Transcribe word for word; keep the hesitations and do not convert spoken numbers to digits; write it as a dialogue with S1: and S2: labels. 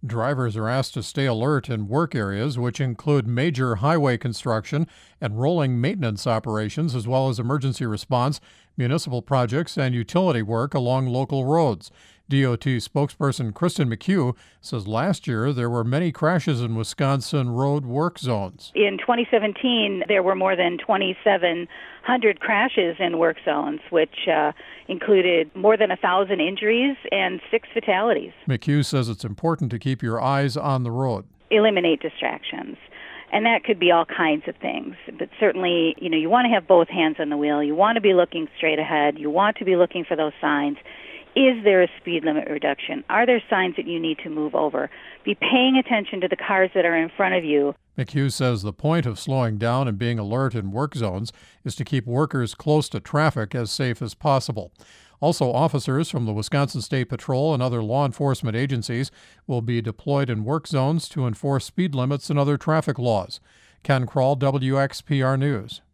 S1: Drivers are asked to stay alert in work areas, which include major highway construction and rolling maintenance operations, as well as emergency response, municipal projects, and utility work along local roads. D O T spokesperson Kristen McHugh says last year there were many crashes in Wisconsin road work zones.
S2: In twenty seventeen, there were more than twenty-seven hundred crashes in work zones, which uh, included more than one thousand injuries and six fatalities.
S1: McHugh says it's important to keep your eyes on the road.
S2: Eliminate distractions. And that could be all kinds of things. But certainly, you know, you want to have both hands on the wheel. You want to be looking straight ahead. You want to be looking for those signs. Is there a speed limit reduction? Are there signs that you need to move over? Be paying attention to the cars that are in front of you.
S1: McHugh says the point of slowing down and being alert in work zones is to keep workers close to traffic as safe as possible. Also, officers from the Wisconsin State Patrol and other law enforcement agencies will be deployed in work zones to enforce speed limits and other traffic laws. Ken Kroll, W X P R News.